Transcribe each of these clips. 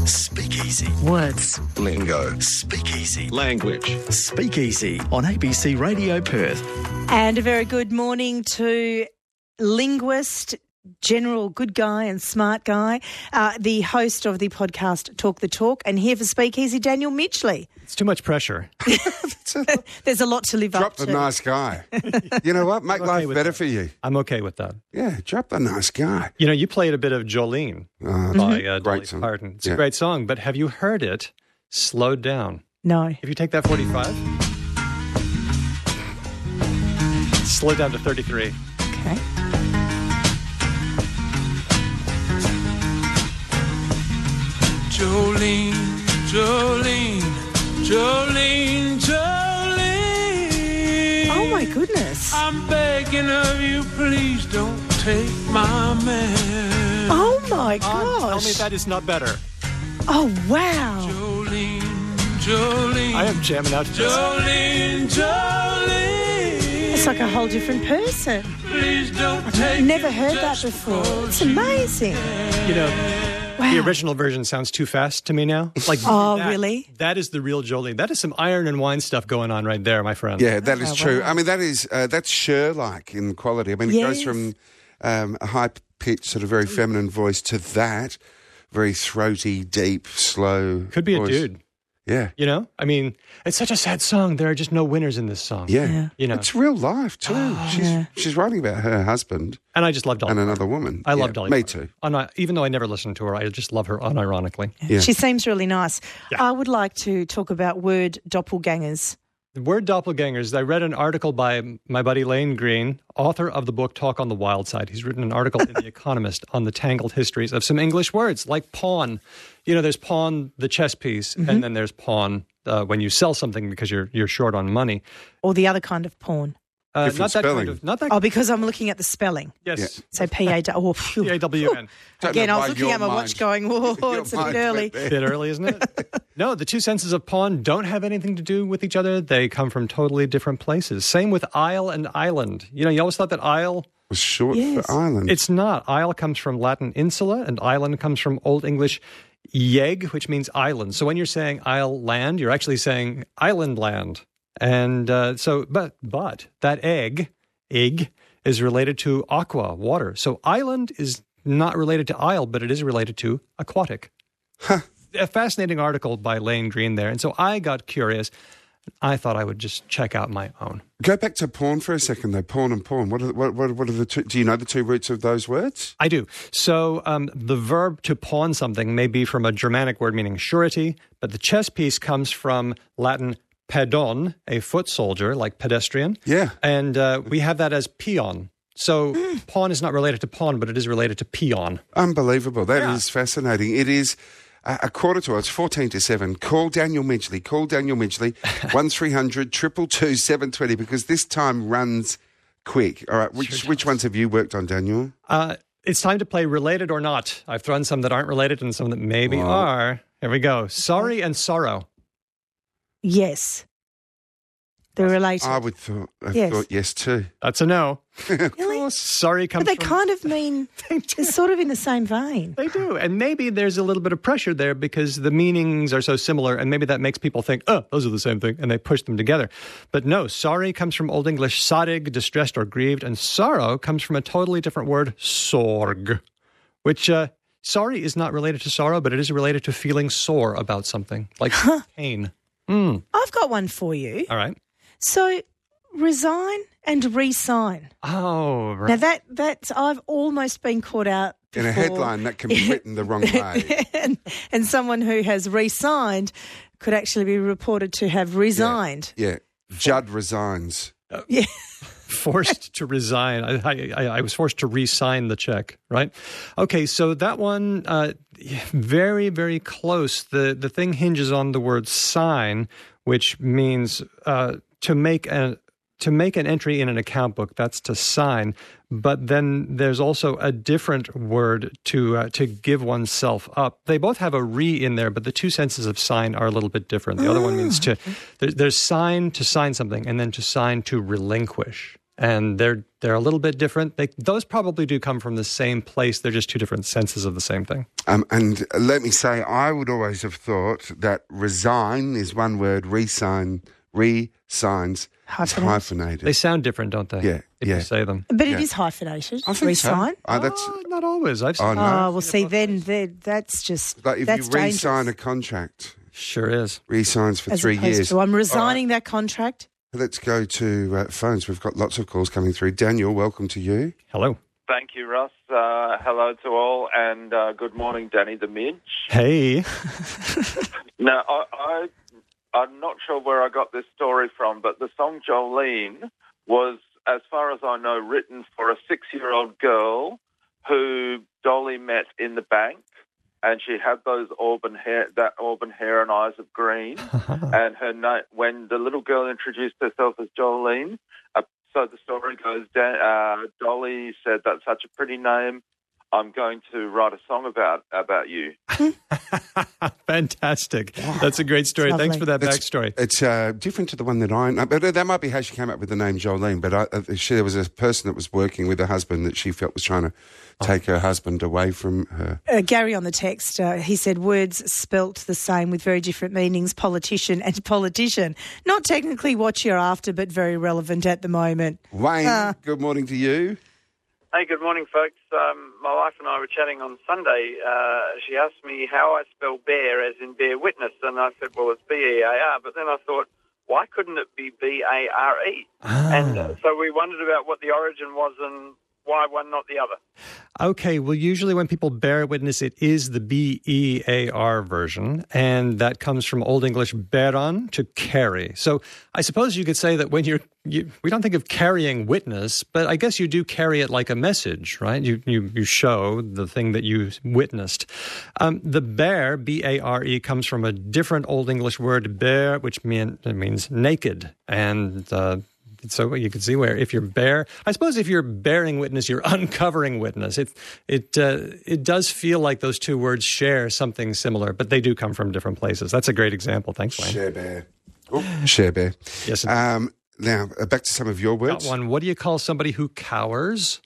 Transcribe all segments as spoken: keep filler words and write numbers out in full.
Speakeasy. Words. Lingo. Speakeasy. Language. Speakeasy on A B C Radio Perth. And a very good morning to linguist, general good guy and smart guy, uh, the host of the podcast Talk the Talk, and here for Speakeasy, Daniel Mitchley. It's too much pressure. There's a lot to live Drop up to. the nice guy. You know what? Make I'm okay life with better that. for you. I'm okay with that. Yeah, drop the nice guy. You know, you played a bit of Jolene Uh, by uh, Dolly Great song. Parton. It's Yeah. a great song, but have you heard it slowed down? No. If you take that forty-five, slow down to thirty-three. Okay. Jolene, Jolene, Jolene, Jolene. Oh, my goodness. I'm begging of you, please don't take my man. Oh, my On, tell me gosh. that is not better. Oh, wow. Jolene, Jolene, I am jamming out to this. Jolene, Jolene. It's like a whole different person. Please don't I've take never it heard that just before. because It's amazing. You know, Wow. the original version sounds too fast to me now. Like, Oh, that- really? That is the real Jolene. That is some iron and wine stuff going on right there, my friend. Yeah, that is Oh, true. wow. I mean, that is uh, that's Cher-like in quality. I mean, it goes Yes. from um, a high-pitched, sort of very feminine voice to that very throaty, deep, slow. Could be a voice. dude. Yeah, You know, I mean, it's such a sad song. There are just no winners in this song. yeah. Yeah. You know. It's real life too. she's Yeah. she's writing about her husband And I just love Dolly and Parton. another woman. I Yeah, love Dolly Me Parton. too. And I, even though I never listened to her, I just love her unironically. Yeah. She seems really nice. Yeah. I would like to talk about word doppelgangers. The word doppelgangers, I read an article by my buddy Lane Green, author of the book Talk on the Wild Side. He's written an article in The Economist on the tangled histories of some English words like pawn. You know, there's pawn, the chess piece, Mm-hmm. and then there's pawn uh, when you sell something because you're you're short on money. Or the other kind of porn. Uh, Different not that spelling. kind of, not that. Oh, because I'm looking at the spelling. yes, So P A W. Oh, phew. P A W N. Don't Again, know I why was looking your at my watch mind- going, whoa, your it's a bit mind early. went there. Bit early, isn't it? No, the two senses of pawn don't have anything to do with each other. They come from totally different places. Same with isle and island. You know, you always thought that isle. Was short Yes. for island. It's not. Isle comes from Latin insula, and island comes from Old English yeg, which means island. So when you're saying isle land, you're actually saying island land. And uh, so, but but that egg, egg, is related to aqua, water. So island is not related to isle, but it is related to aquatic. A fascinating article by Lane Green there. And so I got curious. I thought I would just check out my own. Go back to porn for a second, though. Porn and porn. What are, what, what, what are the two? Do you know the two roots of those words? I do. So um, the verb to pawn something may be from a Germanic word meaning surety, but the chess piece comes from Latin pedon, a foot soldier, like pedestrian. Yeah. And uh, we have that as peon. So pawn is not related to pawn, but it is related to peon. Unbelievable. That is Yeah. fascinating. It is a, a quarter to, it's fourteen to seven. Call Daniel Midgley. Call Daniel Midgley, one three hundred, two two two, seven two zero, because this time runs quick. All right. Which, which ones have you worked on, Daniel? Uh, it's time to play related or not. I've thrown some that aren't related and some that maybe Oh. are. Here we go. Sorry and sorrow. Yes. They're related. I would thought, have Yes. thought yes too. That's a no. Really? Sorry comes But they from... kind of mean, they're sort of in the same vein. They do. And maybe there's a little bit of pressure there because the meanings are so similar, and maybe that makes people think, oh, those are the same thing, and they push them together. But no, sorry comes from Old English sarig, distressed or grieved, and sorrow comes from a totally different word, sorg, which uh, sorry is not related to sorrow, but it is related to feeling sore about something, like pain. Mm. I've got one for you. All right. So resign and re-sign. Oh, right. Now that that's I've almost been caught out In a before. headline that can be written the wrong way. and, and someone who has re-signed could actually be reported to have resigned. Yeah. Judd resigns. Yeah. Forced to resign. I, I, I was forced to re-sign the check, right? Okay, so that one, uh, very, very close. The the thing hinges on the word sign, which means uh, to make a to make an entry in an account book. That's to sign. But then there's also a different word to uh, to give oneself up. They both have a re in there, but the two senses of sign are a little bit different. The other one means to, there, there's sign to sign something, and then to sign to relinquish. and they're they're a little bit different. They, those probably do come from the same place. They're just two different senses of the same thing. Um, and let me say, I would always have thought that resign is one word, resign, re-signs, is Hyphenated. hyphenated. They sound different, don't they? Yeah, If yeah. you say them. But it Yeah. is hyphenated. I think Resign. so. Oh, that's, Oh, not always. I've seen Oh, Oh, no. well, see, then then that's just like if that's you re-sign dangerous. a contract, Sure is. re-signs for As three opposed years. to, I'm resigning that contract. Let's go to uh, phones. We've got lots of calls coming through. Daniel, welcome to you. Hello. Thank you, Russ. Uh, hello to all, and uh, good morning, Danny the Midge. Hey. Now, I, I, I'm not sure where I got this story from, but the song Jolene was, as far as I know, written for a six-year-old girl who Dolly met in the bank, and she had those auburn hair, that auburn hair and eyes of green. And her na- when the little girl introduced herself as Jolene, uh, so the story goes, uh, Dolly said, "That's such a pretty name. I'm going to write a song about about you." Fantastic. That's a great story. Lovely. Thanks for that It's- backstory. It's uh, different to the one that I know, but that might be how she came up with the name Jolene. But I, uh, she, there was a person that was working with her husband that she felt was trying to take her husband away from her. Uh, Gary on the text, uh, he said words spelt the same with very different meanings, politician and politician. Not technically what you're after, but very relevant at the moment. Wayne, Uh. good morning to you. Hey, good morning, folks. Um, my wife and I were chatting on Sunday. Uh, she asked me how I spell bear, as in bear witness, and I said, well, it's B E A R, but then I thought, why couldn't it be B A R E? Ah. And uh, so we wondered about what the origin was and why one, not the other. Okay, well, usually when people bear witness, it is the B E A R version, and that comes from Old English beran, to carry. So I suppose you could say that when you're, you, we don't think of carrying witness, but I guess you do carry it like a message, right? You you, you show the thing that you witnessed. Um, the bear, B A R E, comes from a different Old English word, bear, which mean, it means naked, and uh, so you can see where if you're bear, I suppose if you're bearing witness, you're uncovering witness. It it uh, it does feel like those two words share something similar, but they do come from different places. That's a great example. Thanks, Wayne. Share bear. Oh, share bear. Yes. Um, now, uh, back to some of your Got words. one. What do you call somebody who cowers?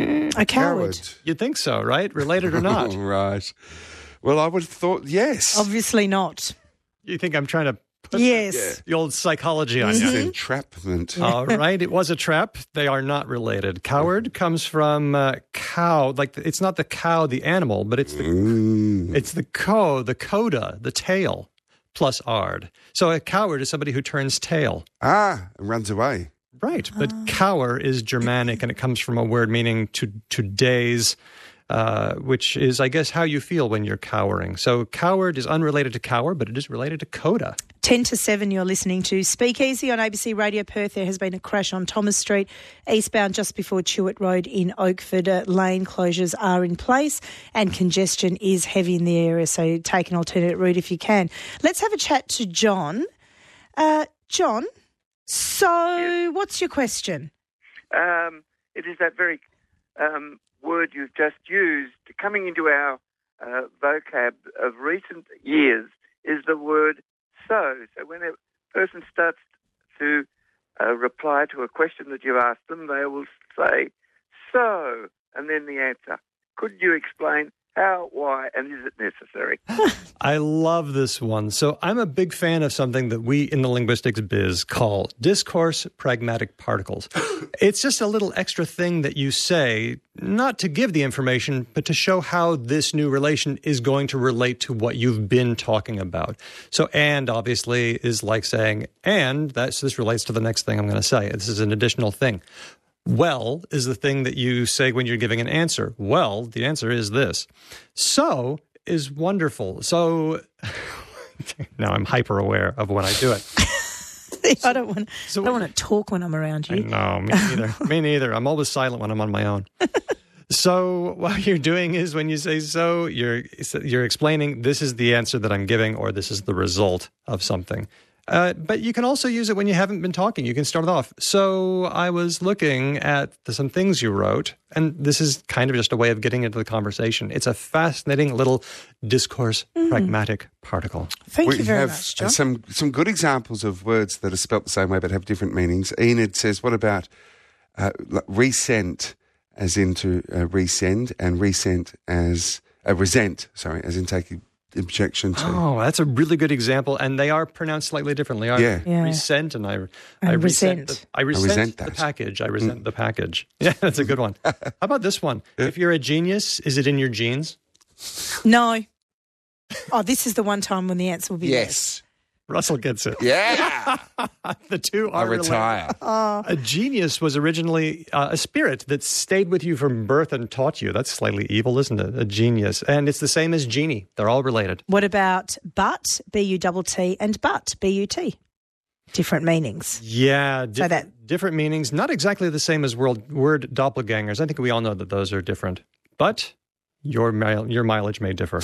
A coward. You'd think so, right? Related or not? Right. Well, I would have thought yes. Obviously not. You think I'm trying to put Yes. the old psychology on This you? is entrapment. All right, it was a trap. They are not related. Coward comes from uh, cow, like the, it's not the cow, the animal, but it's the Mm. it's the co, the coda, the tail, plus ard. So a coward is somebody who turns tail. Ah, and runs away. Right, but cower is Germanic, and it comes from a word meaning to to daze, uh, which is, I guess, how you feel when you're cowering. So coward is unrelated to cower, but it is related to coda. ten to seven, you're listening to Speakeasy on A B C Radio Perth. There has been a crash on Thomas Street, eastbound just before Chewett Road in Oakford. Uh, lane closures are in place and congestion is heavy in the area, so take an alternate route if you can. Let's have a chat to John. Uh, John, so what's your question? Um, it is that very um, word you've just used coming into our uh, vocab of recent years is the word so. So when a person starts to uh, reply to a question that you ask them, they will say so, and then the answer. Could you explain how, why, and is it necessary? I love this one. So I'm a big fan of something that we in the linguistics biz call discourse pragmatic particles. It's just a little extra thing that you say, not to give the information, but to show how this new relation is going to relate to what you've been talking about. So and obviously is like saying, and that's, this relates to the next thing I'm going to say. This is an additional thing. Well is the thing that you say when you're giving an answer. Well, the answer is this. So is wonderful. So now I'm hyper aware of when I do it. I don't want. so- I don't want to talk when I'm around you. No, me neither. me neither. I'm always silent when I'm on my own. So what you're doing is when you say so, you're you're explaining this is the answer that I'm giving, or this is the result of something. Uh, but you can also use it when you haven't been talking. You can start it off. So I was looking at the, some things you wrote, and this is kind of just a way of getting into the conversation. It's a fascinating little discourse pragmatic particle. Thank we you very have much, uh, John. some some good examples of words that are spelt the same way but have different meanings. Enid says, what about uh, like resent as into uh, resend, and resent as uh, resent. Sorry, as in taking objection to. Oh, that's a really good example, and they are pronounced slightly differently. I Yeah. Yeah. resent, and I, I, I resent. resent. The, I resent, resent the that. package. I resent the package. Yeah, that's a good one. How about this one? If you're a genius, is it in your genes? No. Oh, this is the one time when the answer will be yes. Yes. Russell gets it. Yeah. The two I are related. retire. A genius was originally uh, a spirit that stayed with you from birth and taught you. That's slightly evil, isn't it? A genius. And it's the same as genie. They're all related. What about but, B U T T, and but, B U T? Different meanings. Yeah, different, that- different meanings. Not exactly the same as word, word doppelgangers. I think we all know that those are different. But your mile, your mileage may differ.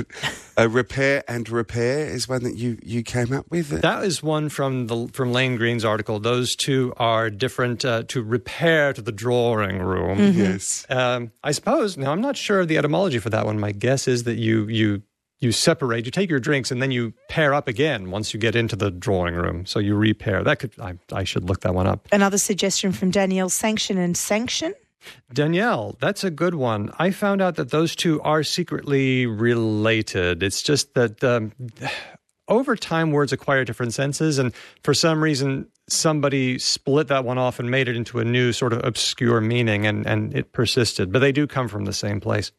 A repair and repair is one that you, you came up with. That is one from the from Lane Green's article. Those two are different. Uh, to repair to the drawing room. Yes. Um, I suppose. Now, I'm not sure of the etymology for that one. My guess is that you you you separate. You take your drinks and then you pair up again once you get into the drawing room. So you repair. That could. I, I should look that one up. Another suggestion from Danielle: sanction and sanction. Danielle, that's a good one. I found out that those two are secretly related. It's just that um, over time, words acquire different senses, and for some reason, somebody split that one off and made it into a new sort of obscure meaning, and, and it persisted. But they do come from the same place.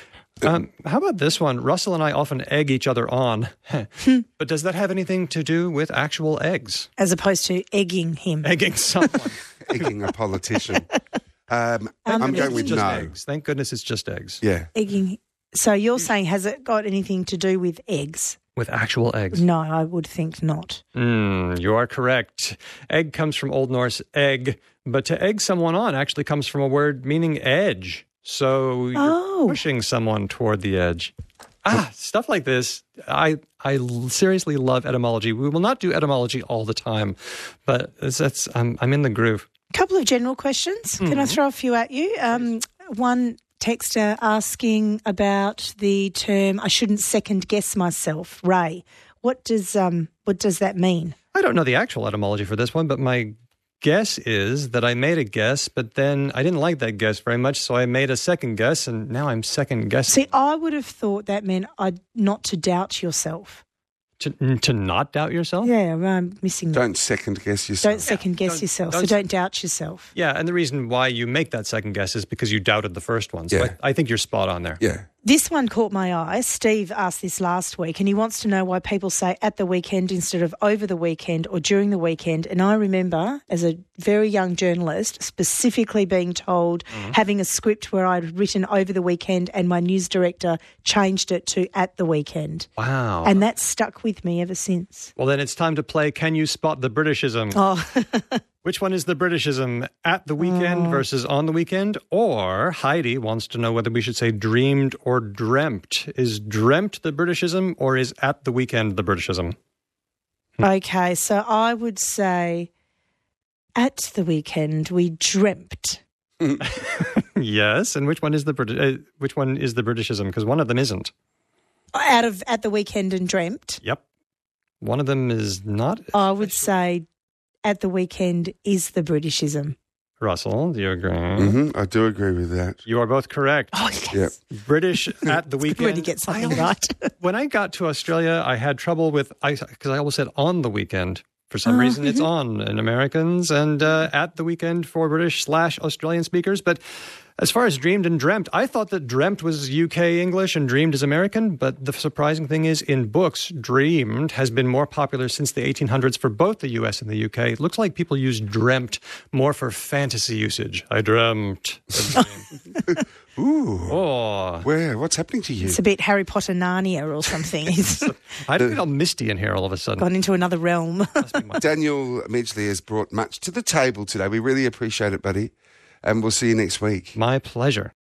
Um, how about this one? Russell and I often egg each other on. But does that have anything to do with actual eggs? As opposed to egging him. Egging someone. Egging a politician. Um, Um, I'm it's going with just no. eggs. Thank goodness it's just eggs. Yeah. Egging. So you're saying, has it got anything to do with eggs? With actual eggs. No, I would think not. Mm, you are correct. Egg comes from Old Norse egg, but to egg someone on actually comes from a word meaning edge. So you're Oh. pushing someone toward the edge. Ah, stuff like this. I I seriously love etymology. We will not do etymology all the time, but it's, that's I'm I'm in the groove. Couple of general questions. Can I throw a few at you? Um, one texter asking about the term "I shouldn't second guess myself." Ray, what does um what does that mean? I don't know the actual etymology for this one, but my guess is that I made a guess, but then I didn't like that guess very much, so I made a second guess, and now I'm second guessing. See, I would have thought that meant I not to doubt yourself. To, to not doubt yourself? Yeah, I'm missing that. Don't second guess yourself. Don't second guess don't- yourself. don't- so don't doubt yourself. Yeah, and the reason why you make that second guess is because you doubted the first one. So Yeah. I, I think you're spot on there. Yeah. This one caught my eye. Steve asked this last week, and he wants to know why people say at the weekend instead of over the weekend or during the weekend. And I remember, as a very young journalist, specifically being told, having a script where I'd written over the weekend and my news director changed it to at the weekend. Wow. And that's stuck with me ever since. Well, then it's time to play Can You Spot the Britishism? Oh, Which one is the Britishism? At the weekend versus on the weekend? Or Heidi wants to know whether we should say dreamed or dreamt. Is dreamt the Britishism or is at the weekend the Britishism? okay. So I would say at the weekend we dreamt. Yes, and which one is the Briti- uh, which one is the Britishism? Because one of them isn't. Out of at the weekend and dreamt, Yep. One of them is not. I would say at the weekend is the Britishism. Russell, do you agree? hmm I do agree with that. You are both correct. Oh, yes. Yep. British at the weekend. Really get something right. When I got to Australia, I had trouble with I because I always said on the weekend. For some reason, it's on in Americans and uh, at the weekend for British slash Australian speakers. But as far as dreamed and dreamt, I thought that dreamt was U K English and dreamed is American. But the surprising thing is, in books, dreamed has been more popular since the eighteen hundreds for both the U S and the U K. It looks like people use dreamt more for fantasy usage. I dreamt. Ooh. Oh, Where? What's happening to you? It's a bit Harry Potter Narnia or something. He's I don't get all misty in here all of a sudden. gone into another realm. Daniel Midgley has brought much to the table today. We really appreciate it, buddy. And we'll see you next week. My pleasure.